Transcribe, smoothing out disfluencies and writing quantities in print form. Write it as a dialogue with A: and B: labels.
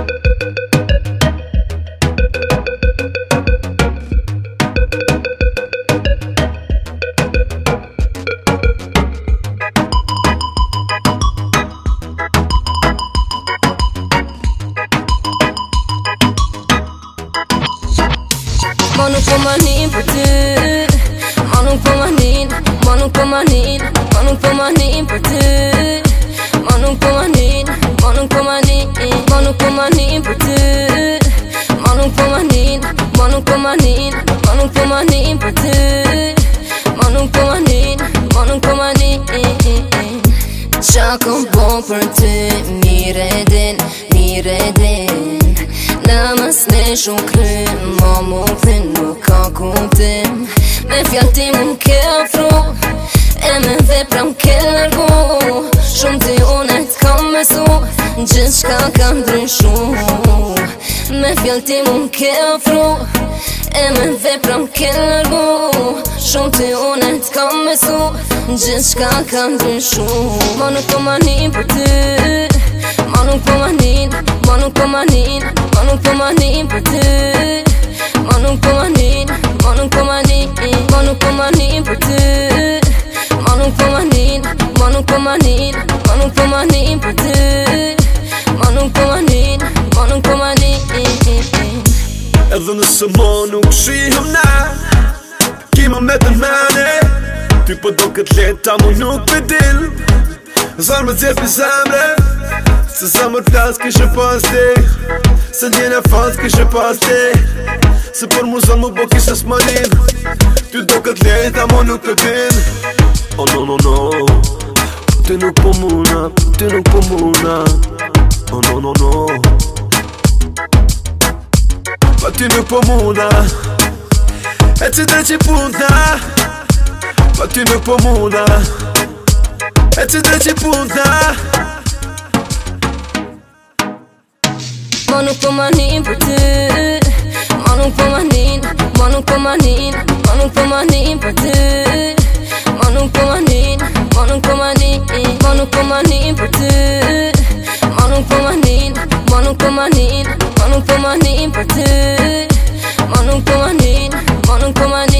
A: Ma nuk po manin për ty, ma nuk po manin, ma nuk po manin, ma nuk po manin për ty. Ma nuk po manin, ma nuk po manin, ma nuk po manin për ty. Ma nuk po manin, ma nuk po manin, ma nuk po manin për ty. Ma nuk po manin, ma nuk po manin. Qa kom bo për ty, mire din, mire din. Në mës ne shukryn, ma mu këthin nuk ka kuptim. Me fjall ti mu ke afru, e me vepra m'ke largu. Shumë ti unë t'kam mesu, gjithë shka ka ndryshu. Me fjall ti mu ke afru, e me vepra m'ke largu. Shumë ti unë t'kam mesu, gjithë shka ka ndryshu. Ma nuk po manin për ty, ma nuk po manin, ma nuk po manin, ma nuk po manin për ty. Ma nuk po manin, ma nuk po manin, ma nuk po manin për ty. Ma nuk po manin, ma nuk po manin, ma nuk po manin për ty. Ma nuk po manin, ma nuk po manin.
B: Edhe nëse mo nuk shihëm na, kima me të mene. Ty po do këtë leta mu nuk për dil, zarë me dzirë për zemre. Se zemër plas kishe pas ti, se njene fals kishe pas ti. Se për mu zanë mu bo kishe s'marin, ty do këtë leta mu nuk për dil. Oh no no no, ty nuk po muna, ty nuk po muna. Oh no no no, pa ty nuk po muna. E që dhe që punta, pa ty nuk po muna. E që dhe që punta.
A: Ma nuk po manin për ty, ma nuk po manin, ma nuk po manin, ma nuk po manin për ty. Ma nuk po manin, ma nuk po manin, ma nuk po manin për ty. Ma nuk po manin, ma nuk po manin, ma nuk po manin për ty. Ma nuk po manin, ma nuk po manin.